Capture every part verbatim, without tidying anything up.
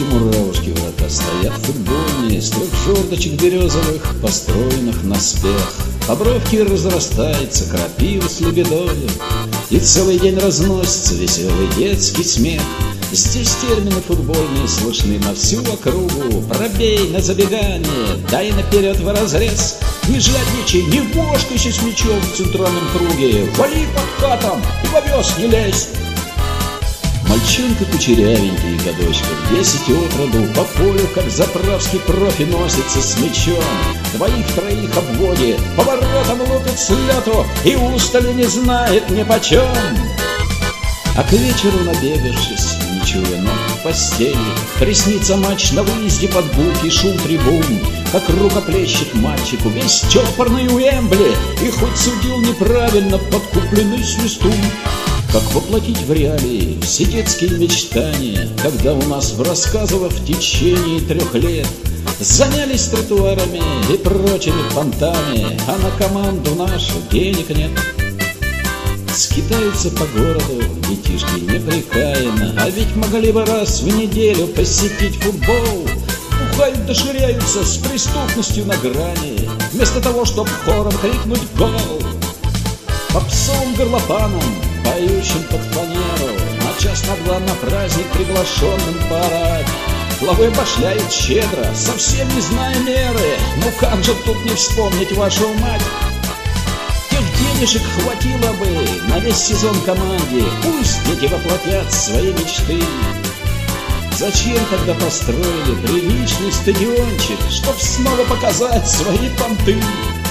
муравушки врата стоят футбольные, с трех жердочек березовых, построенных на спех. По бровке разрастается крапива с лебедою, и целый день разносится веселый детский смех. Здесь термины футбольные слышны на всю округу: пробей на забегание, дай наперед вразрез. Не жадничай, не бошкайся с мячом в центральном круге, вали подкатом и в овес не лезь. Мальчонка кучерявенький, годочков десять отроду, по полю, как заправский профи, носится с мячом. Двоих-троих обводит, поворотом лупит с лету и устали не знает нипочем. А к вечеру, набегавшись, не чуя ног в постели, приснится матч на выезде под гулки и шум трибун, как рукоплещет мальчику весь чопорный Уэмбли, и хоть судил неправильно подкупленный свистун. Как воплотить в реалии все детские мечтания, когда у нас в рассказах в течение трех лет занялись тротуарами и прочими понтами, а на команду нашу денег нет. Скитаются по городу детишки непрекаянно, а ведь могли бы раз в неделю посетить футбол. Бухают, доширяются с преступностью на грани, вместо того, чтоб хором крикнуть гол. Попсовым горлопаном, поющим под фанеру, на час на два на праздник приглашенным поорать. Главой башляет щедро, совсем не зная меры, ну как же тут не вспомнить вашу мать? Тех денежек хватило бы на весь сезон команде, пусть дети воплотят свои мечты. Зачем тогда построили приличный стадиончик, чтоб снова показать свои понты?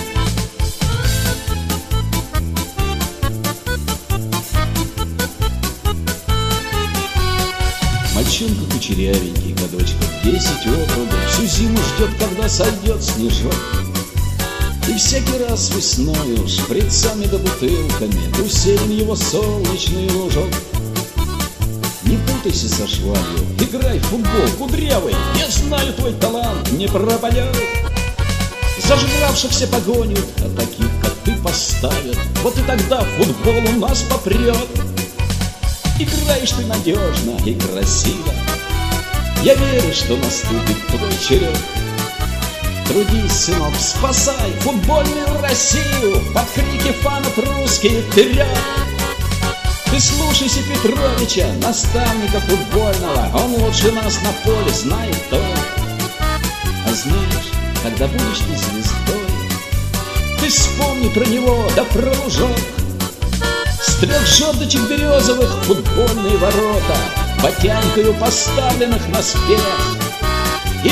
Мальчонка кучерявенький, годочков десять отроду, всю зиму ждет, когда сойдет снежок. И всякий раз весною шприцами да бутылками усеян его солнечный лужок. Не путайся со швалью, играй в футбол, кудрявый, я знаю, твой талант не пропадет. Зажравшихся погонят, а таких, как ты, поставят, вот и тогда футбол у нас попрет. Играешь ты надежно и красиво, я верю, что наступит твой черед. Трудись, сынок, спасай футбольную Россию под крики фанов русские вперед. Ты слушайся Петровича, наставника футбольного, он лучше нас на поле знает толк. А знаешь, когда будешь ты звездой, ты вспомни про него да про лужок. С трех жердочек березовых футбольные ворота, ботянкою поставленных на спех, и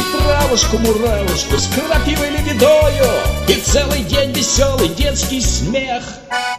травушку-муравушку с крапивой лебедою, и целый день веселый детский смех.